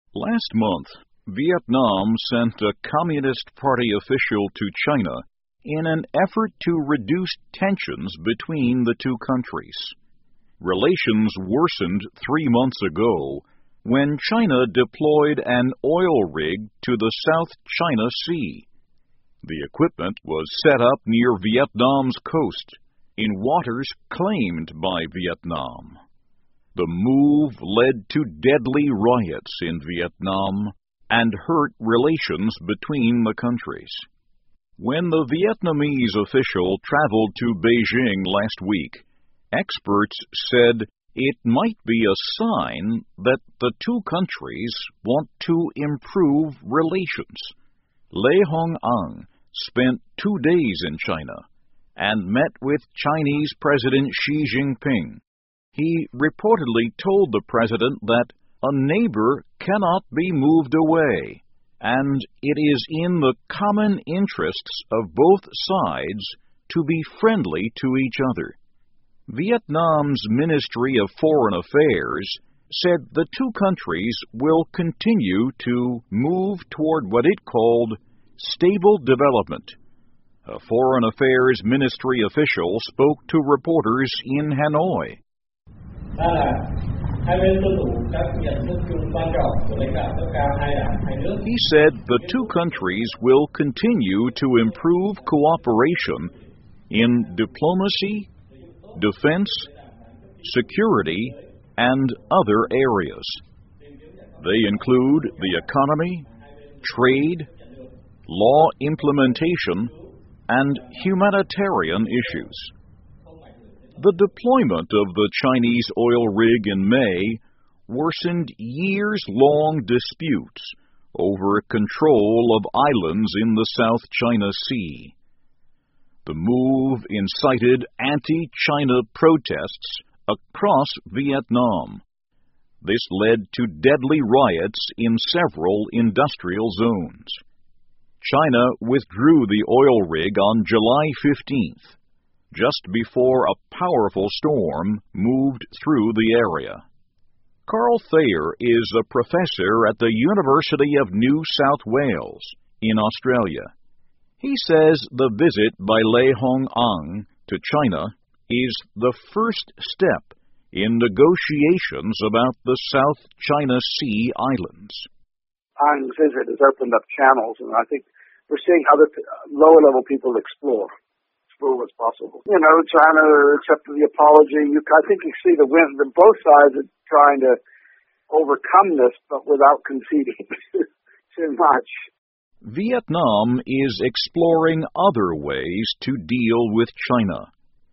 Last month, Vietnam sent a Communist Party official to China in an effort to reduce tensions between the two countries. Relations worsened 3 months ago when China deployed an oil rig to the South China Sea. The equipment was set up near Vietnam's coast, in waters claimed by Vietnam. The move led to deadly riots in Vietnam and hurt relations between the countries. When the Vietnamese official traveled to Beijing last week, experts said it might be a sign that the two countries want to improve relations. Lê Hồng Anh spent 2 days in China and met with Chinese President Xi Jinping. He reportedly told the president that a neighbor cannot be moved away, and it is in the common interests of both sides to be friendly to each other. Vietnam's Ministry of Foreign Affairs said the two countries will continue to move toward what it called stable development. A Foreign Affairs Ministry official spoke to reporters in Hanoi. He said the two countries will continue to improve cooperation in diplomacy, defense, security, and other areas. They include the economy, trade, law implementation, and humanitarian issues. The deployment of the Chinese oil rig in May worsened years-long disputes over control of islands in the South China Sea. The move incited anti-China protests across Vietnam. This led to deadly riots in several industrial zones. China withdrew the oil rig on July 15th, just before a powerful storm moved through the area. Carl Thayer is a professor at the University of New South Wales in Australia. He says the visit by Lê Hồng Anh to China is the first step in negotiations about the South China Sea islands. An's visit has opened up channels, and I think we're seeing other lower-level people explore what's possible. You know, China accepted the apology. I think you see the win. Both sides are trying to overcome this, but without conceding too much. Vietnam is exploring other ways to deal with China.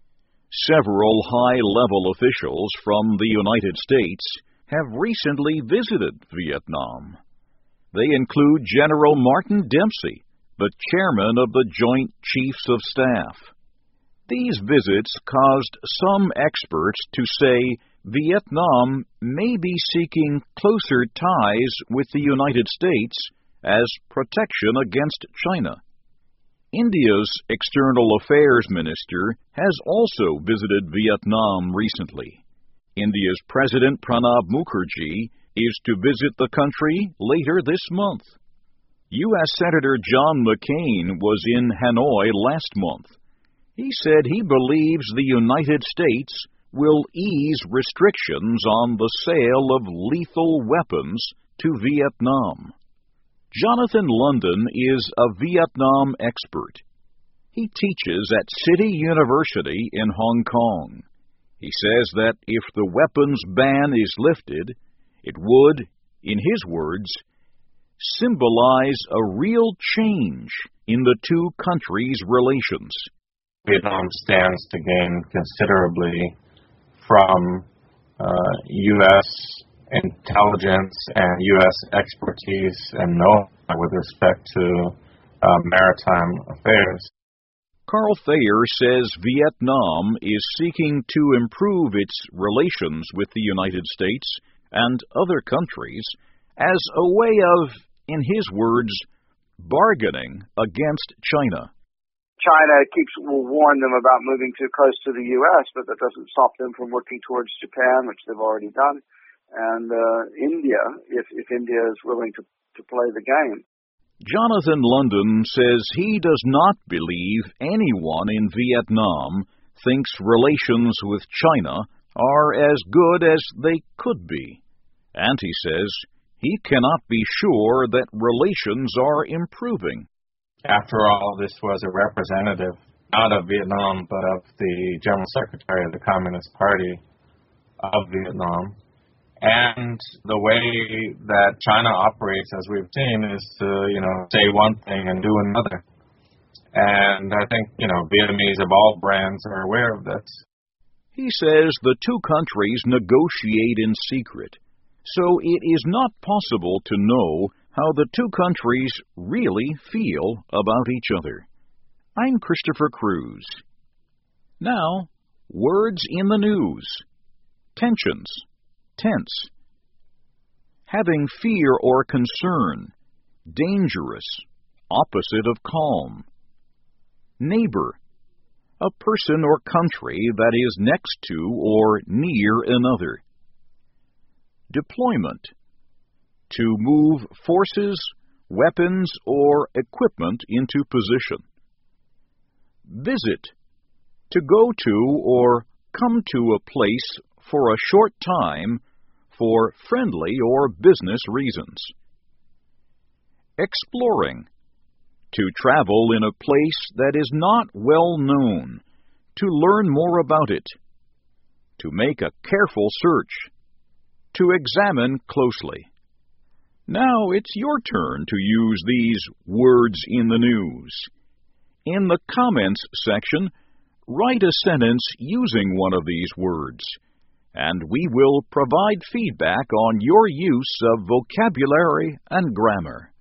Several high-level officials from the United States have recently visited Vietnam. They include General Martin Dempsey, the chairman of the Joint Chiefs of Staff. These visits caused some experts to say Vietnam may be seeking closer ties with the United States as protection against China. India's External Affairs Minister has also visited Vietnam recently. India's President Pranab Mukherjee is to visit the country later this month. U.S. Senator John McCain was in Hanoi last month. He said he believes the United States will ease restrictions on the sale of lethal weapons to Vietnam. Jonathan London is a Vietnam expert. He teaches at City University in Hong Kong. He says that if the weapons ban is lifted, it would, in his words, symbolize a real change in the two countries' relations. Vietnam stands to gain considerably from U.S. intelligence and U.S. expertise and know-how with respect to maritime affairs. Carl Thayer says Vietnam is seeking to improve its relations with the United States and other countries as a way of, in his words, bargaining against China. China will warn them about moving too close to the U.S., but that doesn't stop them from working towards Japan, which they've already done. and India, if India is willing to play the game. Jonathan London says he does not believe anyone in Vietnam thinks relations with China are as good as they could be, and he says he cannot be sure that relations are improving. After all, this was a representative, not of Vietnam, but of the General Secretary of the Communist Party of Vietnam. And the way that China operates, as we've seen, is to, say one thing and do another. And I think, Vietnamese of all brands are aware of this. He says the two countries negotiate in secret, so it is not possible to know how the two countries really feel about each other. I'm Christopher Cruz. Now, words in the news. Tensions. Tense. Having fear or concern. Dangerous. Opposite of calm. Neighbor. A person or country that is next to or near another. Deployment. To move forces, weapons, or equipment into position. Visit. To go to or come to a place for a short time for friendly or business reasons. Exploring. To travel in a place that is not well known, to learn more about it. To make a careful search. To examine closely. Now it's your turn to use these words in the news. In the comments section, write a sentence using one of these words, and we will provide feedback on your use of vocabulary and grammar.